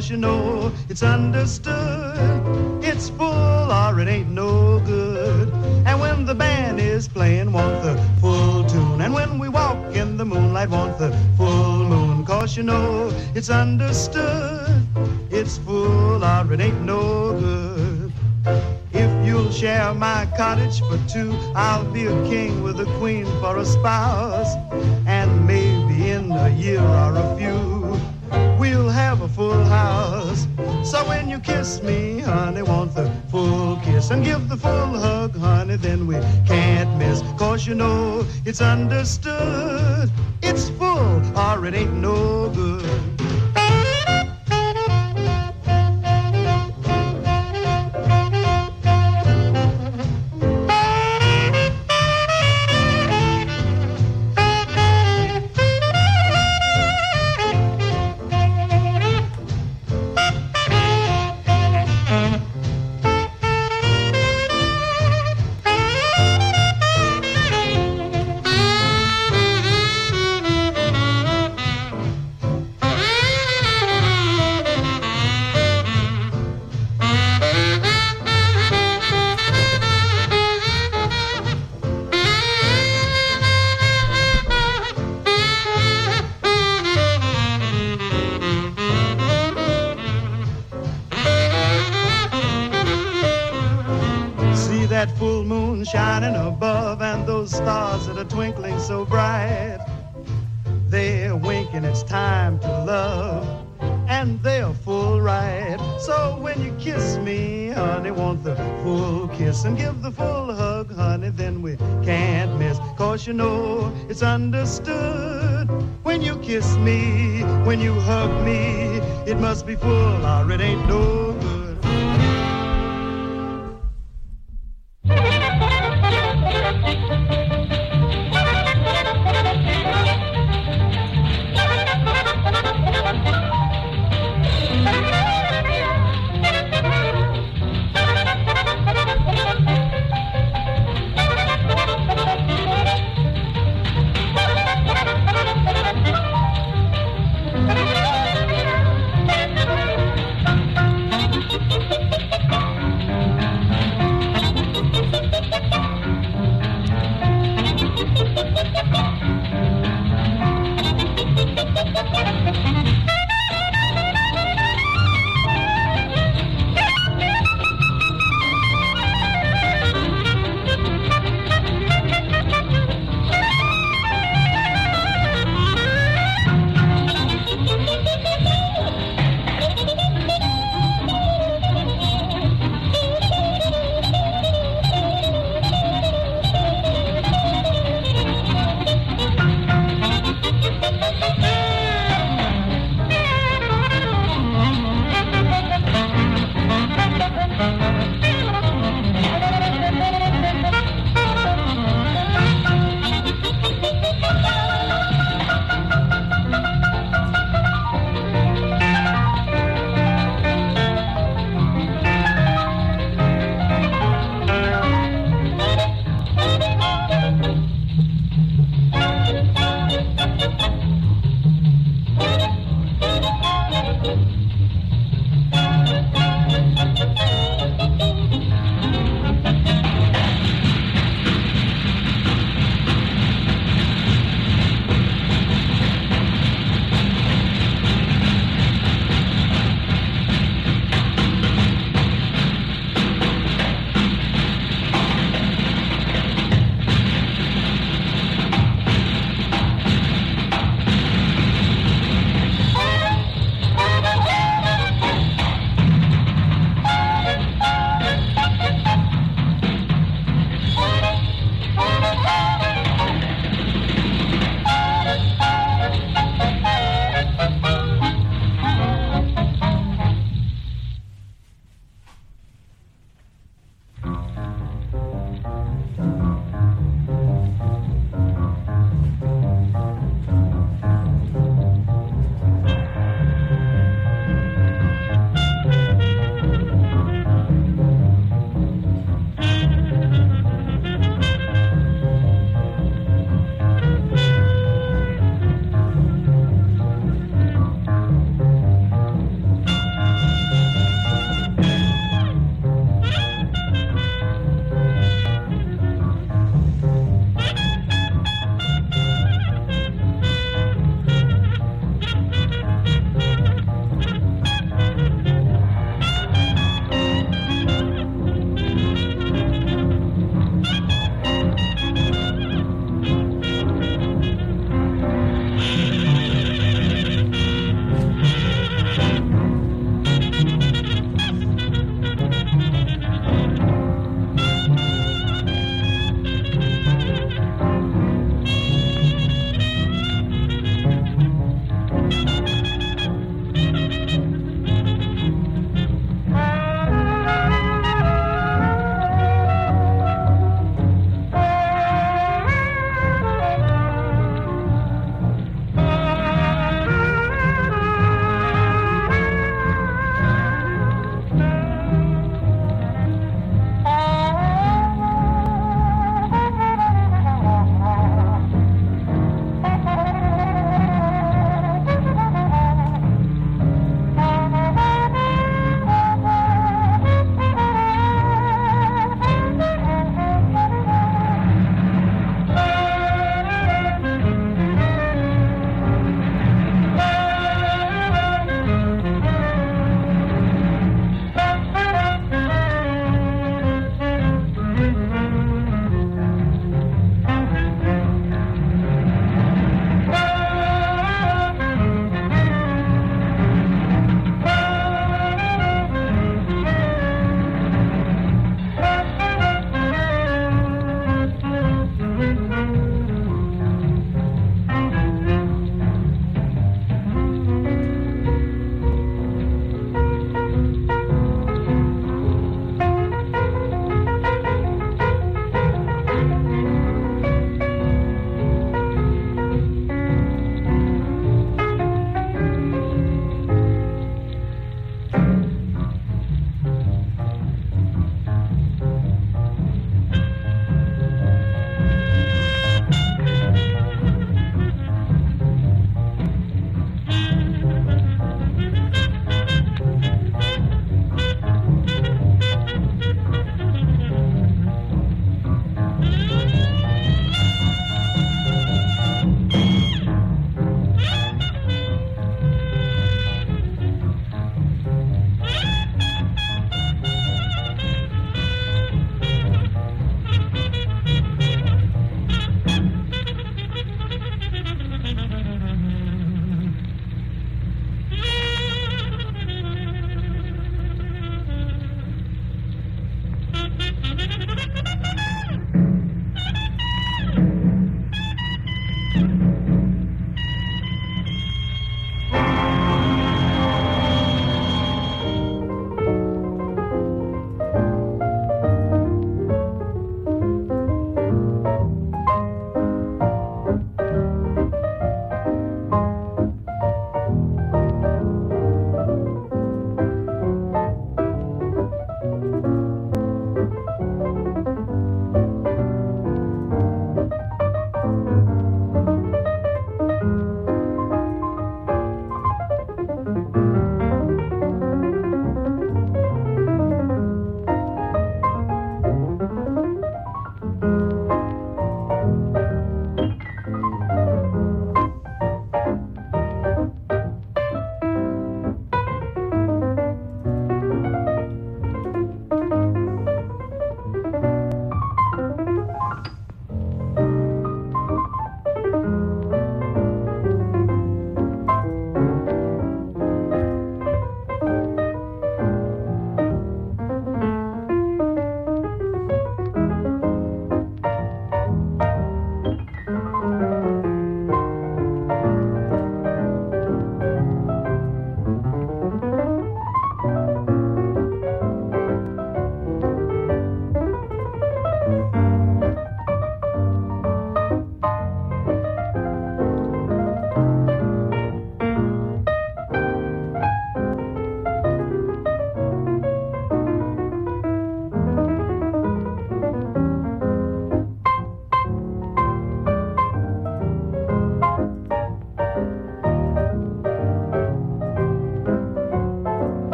'cause you know it's understood. It's full or it ain't no good. And when the band is playing, want the full tune. And when we walk in the moonlight, want the full moon. 'Cause you know it's understood. It's full or it ain't no good. If you'll share my cottage for two, I'll be a king with a queen for a spouse. And maybe in a year or a few, we'll have a full house. So when you kiss me, honey, want the full kiss. And give the full hug, honey, then we can't miss. 'Cause you know it's understood. It's full or it ain't no good. That full moon shining above and those stars that are twinkling so bright. They're winking, it's time to love, and they're full right. So when you kiss me, honey, want the full kiss. And give the full hug, honey, then we can't miss. 'Cause you know it's understood. When you kiss me, when you hug me, it must be full or it ain't no good.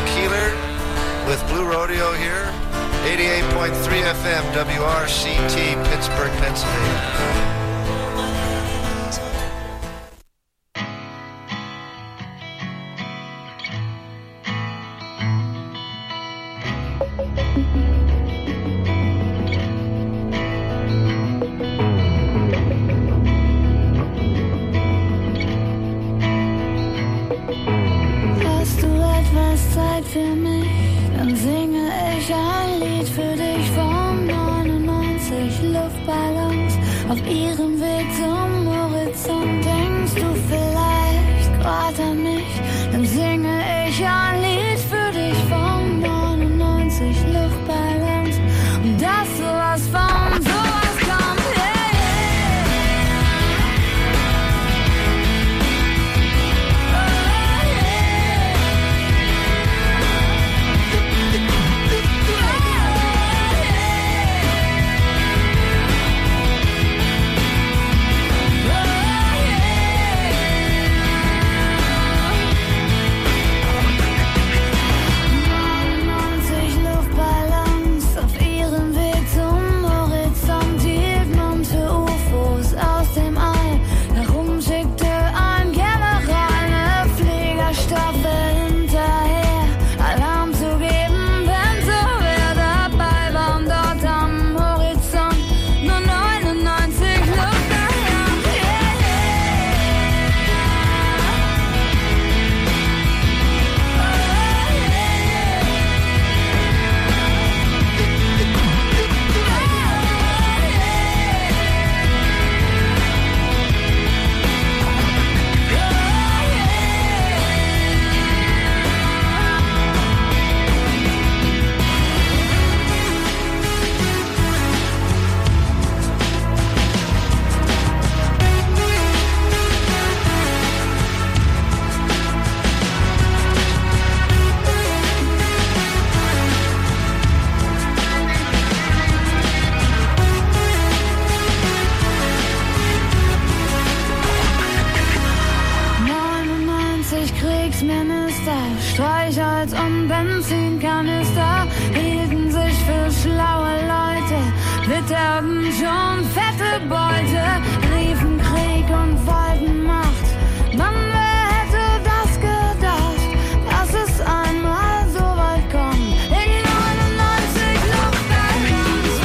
Keeler with Blue Rodeo here. 88.3 FM, WRCT, Pittsburgh, Pennsylvania. Hast du etwas Zeit für mich? Dann singe ich ein Lied für dich von 99 Luftballons auf ihrem Weg zum Horizont. Denkst du vielleicht grad an mich? Dann singe ich ein Lied für dich von 99 Luftballons und dass sowas von sowas kommt. Streichholz und Benzinkanister hielten sich für schlaue Leute, witterten schon fette Beute, riefen Krieg und wollten Macht. Mann, wer hätte das gedacht, dass es einmal so weit kommt? In 99 Luftballons,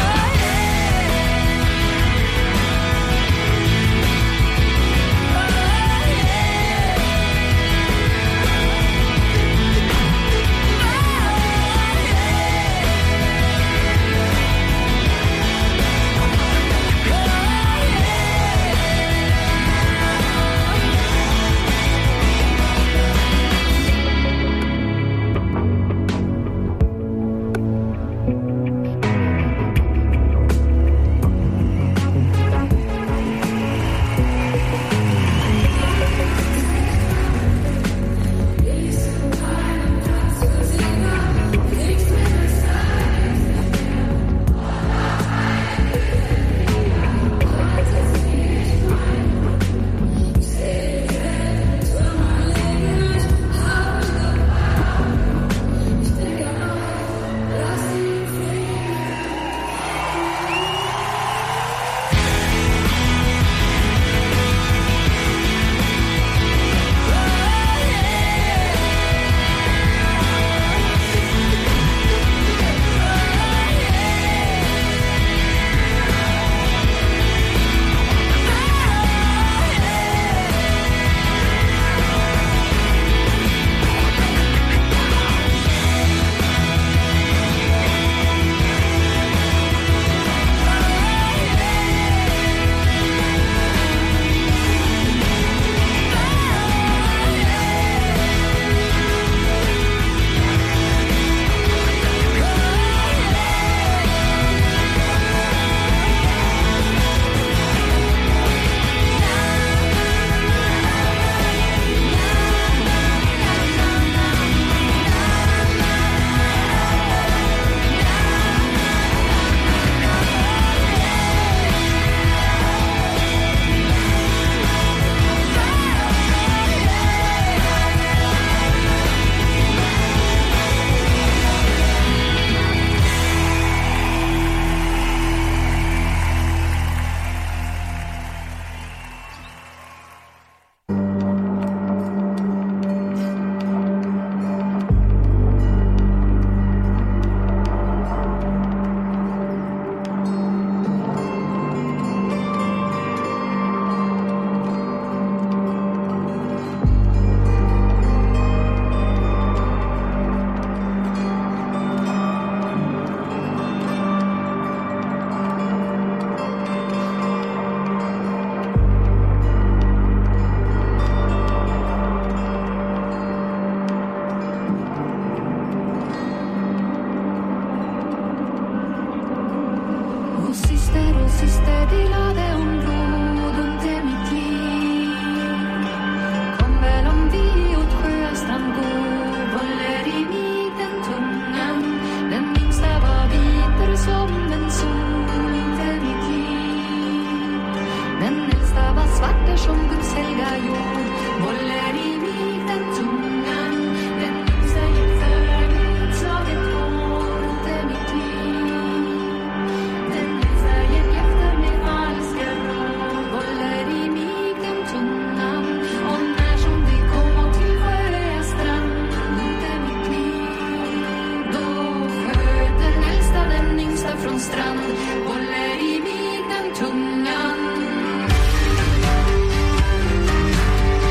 jord. Håller i mig den tungan, den yngsta jämför utslaget hår. Det är mitt liv. Den yngsta jämför med falska råd. Håller i mig den tungan, och när som det kommer till sjöstrand. Det är mitt liv. Då sköt den äldsta den yngsta från strand. Håller i mig den tungan.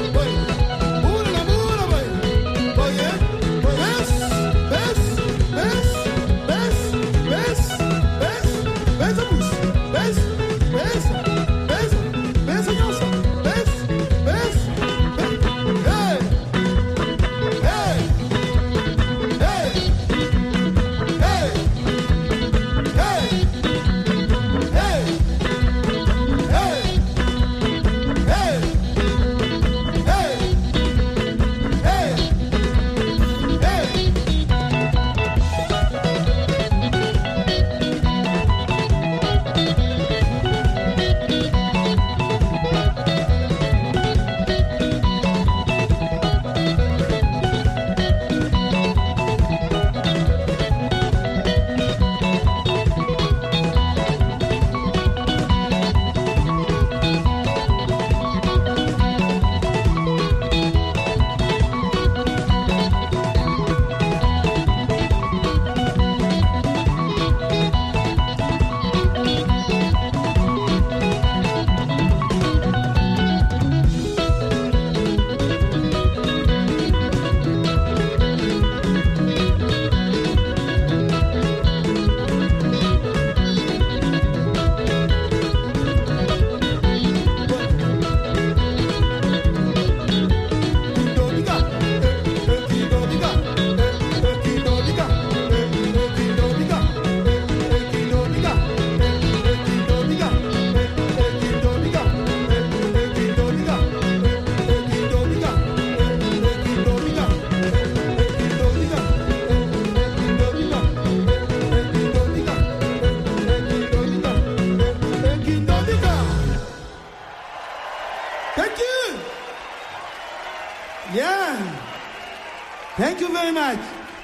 Thank you very much.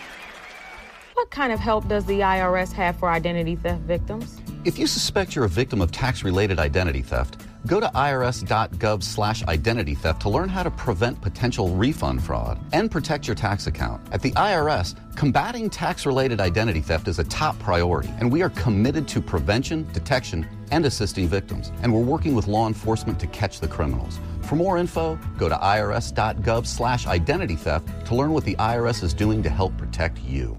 What kind of help does the IRS have for identity theft victims? If you suspect you're a victim of tax-related identity theft, go to irs.gov/identity theft to learn how to prevent potential refund fraud and protect your tax account. At the IRS, combating tax-related identity theft is a top priority, and we are committed to prevention, detection, and assisting victims. And we're working with law enforcement to catch the criminals. For more info, go to irs.gov/identity theft to learn what the IRS is doing to help protect you.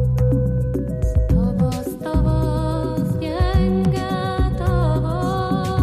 Tobos, tobos, yenga, tobos.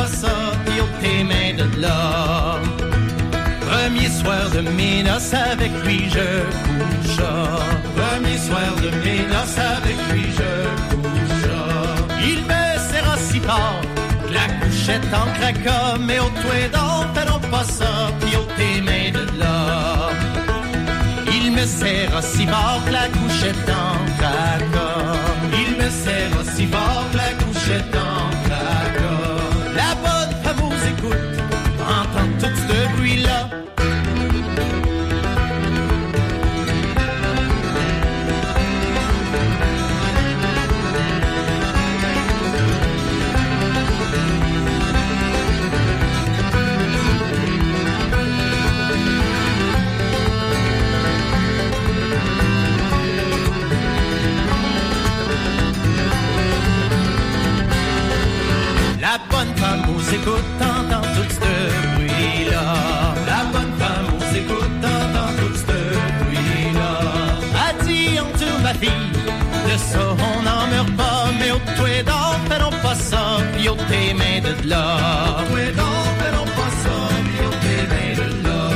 pas ça, puis ôte tes mains de là. Premier soir de mes noces, avec lui je couche. Premier soir de mes noces, avec lui je couche. Il me serra si fort, la couchette en craquant, mais au toit d'or, fais donc pas ça, puis ôte tes mains de là. Il me serra si fort, la couchette en craquant. Il me serra si fort, la couchette en craquant. La bonne fameuse écoute, entend tout ce bruit-là. La bonne femme aux écoutes, entend tout ce bruit-là. La bonne femme aux écoutes, entend tout ce bruit-là. A dit on tue ma fille, de ça on n'en meurt pas, mais au toit d'or, fais donc pas ça, puis au tes mains de là. Au toit d'or, fais donc pas ça, puis au tes mains de là.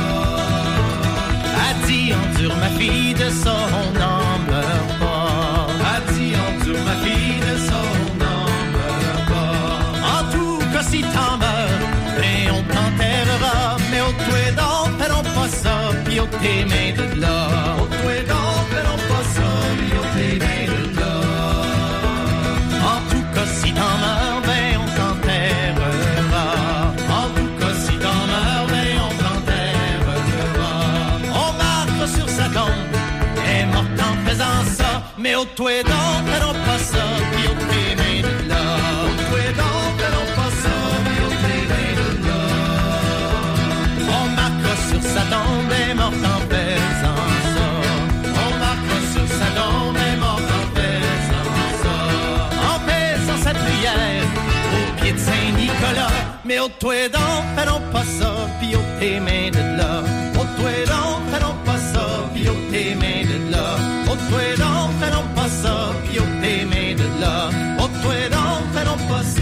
A dit on tue ma fille, de ça on n'en meurt pas. A dit on tue ma fille, de ça on n'en meurt pas. En tout cas si t'en meurs, ben on t'enterrera, mais au toit d'or, fais donc pas ça, puis au tes mains de là. Au toit d'or, fais donc pas ça, puis au tes mains de là. En tout cas si t'en meurs, ben on t'enterrera. En tout cas si t'en meurs, ben on t'enterrera. On marque sur sa tombe, elle est morte en faisant ça, mais au toit d'or, fais donc pas ça, puis au tes mains de là. Au toit d'or, fais donc pas ça, puis au tes mains de là. On marque sur sa tombe, elle est morte en faisant ça. On marque sur sa tombe, elle est morte en faisant ça. En faisant sa prière au pied de Saint-Nicolas, mais au toit d'or, fais donc pas ça, puis au tes mains de là. Au toit d'or, fais donc pas ça, puis au tes mains de là. Au toit d'or, fais donc pas ça, puis au tes mains de là. Au toit d'or, fais donc pas ça,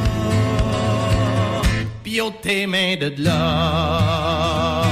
puis au tes mains de là.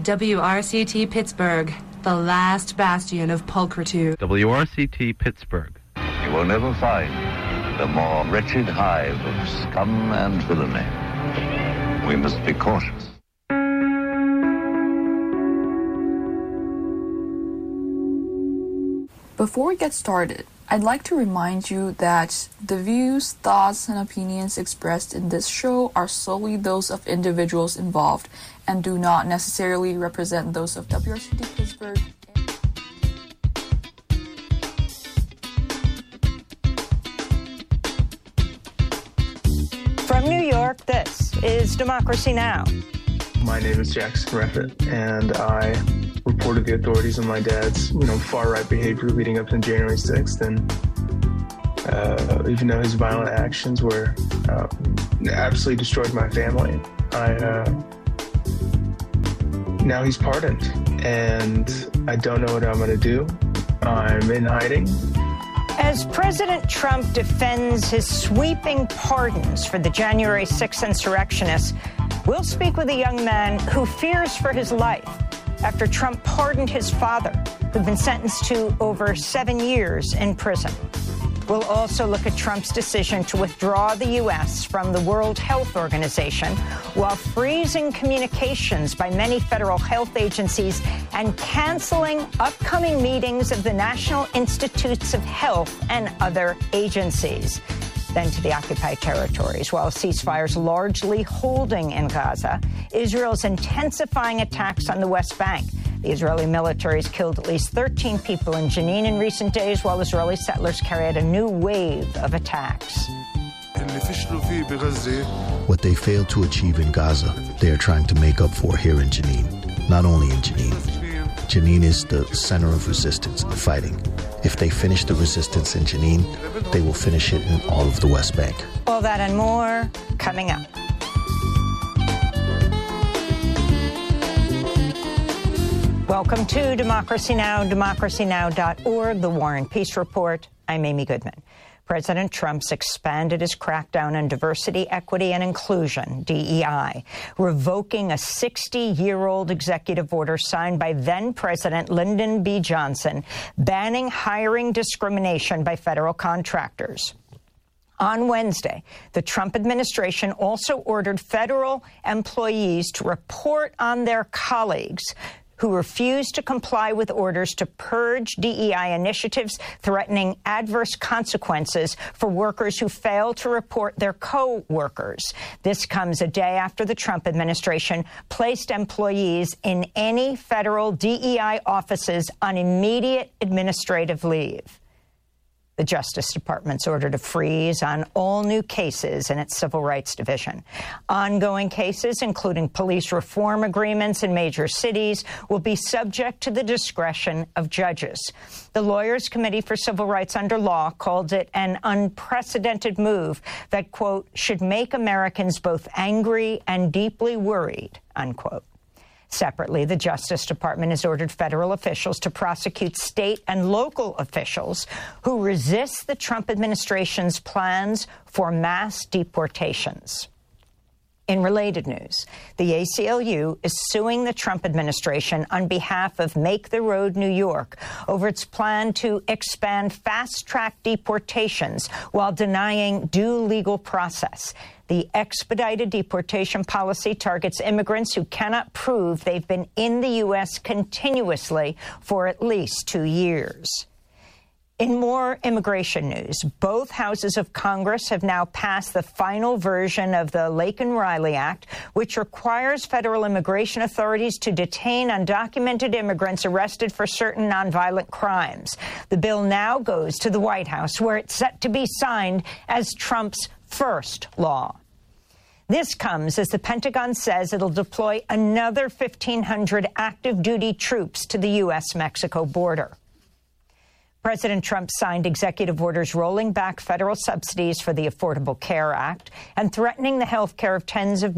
WRCT Pittsburgh, the last bastion of pulchritude. WRCT Pittsburgh. You will never find a more wretched hive of scum and villainy. We must be cautious. Before we get started, I'd like to remind you that the views, thoughts, and opinions expressed in this show are solely those of individuals involved and do not necessarily represent those of WRCT Pittsburgh. From New York, this is Democracy Now! My name is Jackson Reffitt, and I reported the authorities on my dad's, far-right behavior leading up to January 6th, and even though his violent actions were absolutely destroyed my family, now he's pardoned, and I don't know what I'm going to do. I'm in hiding. As President Trump defends his sweeping pardons for the January 6th insurrectionists, we'll speak with a young man who fears for his life after Trump pardoned his father, who'd been sentenced to over 7 years in prison. We'll also look at Trump's decision to withdraw the U.S. from the World Health Organization while freezing communications by many federal health agencies and canceling upcoming meetings of the National Institutes of Health and other agencies. Then to the occupied territories. While ceasefires largely holding in Gaza, Israel's intensifying attacks on the West Bank. The Israeli military has killed at least 13 people in Jenin in recent days, while Israeli settlers carry out a new wave of attacks. What they failed to achieve in Gaza, they are trying to make up for here in Jenin. Not only in Jenin. Jenin is the center of resistance and fighting. If they finish the resistance in Jenin, they will finish it in all of the West Bank. All that and more coming up. Welcome to Democracy Now!, democracynow.org, The War and Peace Report. I'm Amy Goodman. President Trump's expanded his crackdown on diversity, equity, and inclusion, DEI, revoking a 60-year-old executive order signed by then-President Lyndon B. Johnson, banning hiring discrimination by federal contractors. On Wednesday, the Trump administration also ordered federal employees to report on their colleagues who refused to comply with orders to purge DEI initiatives threatening adverse consequences for workers who fail to report their co-workers. This comes a day after the Trump administration placed employees in any federal DEI offices on immediate administrative leave. The Justice Department's ordered a freeze on all new cases in its Civil Rights Division. Ongoing cases, including police reform agreements in major cities, will be subject to the discretion of judges. The Lawyers Committee for Civil Rights Under Law called it an unprecedented move that, quote, should make Americans both angry and deeply worried, unquote. Separately, the Justice Department has ordered federal officials to prosecute state and local officials who resist the Trump administration's plans for mass deportations. In related news, the ACLU is suing the Trump administration on behalf of Make the Road New York over its plan to expand fast-track deportations while denying due legal process. The expedited deportation policy targets immigrants who cannot prove they've been in the U.S. continuously for at least 2 years. In more immigration news, both houses of Congress have now passed the final version of the Laken-Riley Act, which requires federal immigration authorities to detain undocumented immigrants arrested for certain nonviolent crimes. The bill now goes to the White House, where it's set to be signed as Trump's first law. This comes as the Pentagon says it'll deploy another 1,500 active-duty troops to the U.S.-Mexico border. President Trump signed executive orders rolling back federal subsidies for the Affordable Care Act and threatening the health care of tens of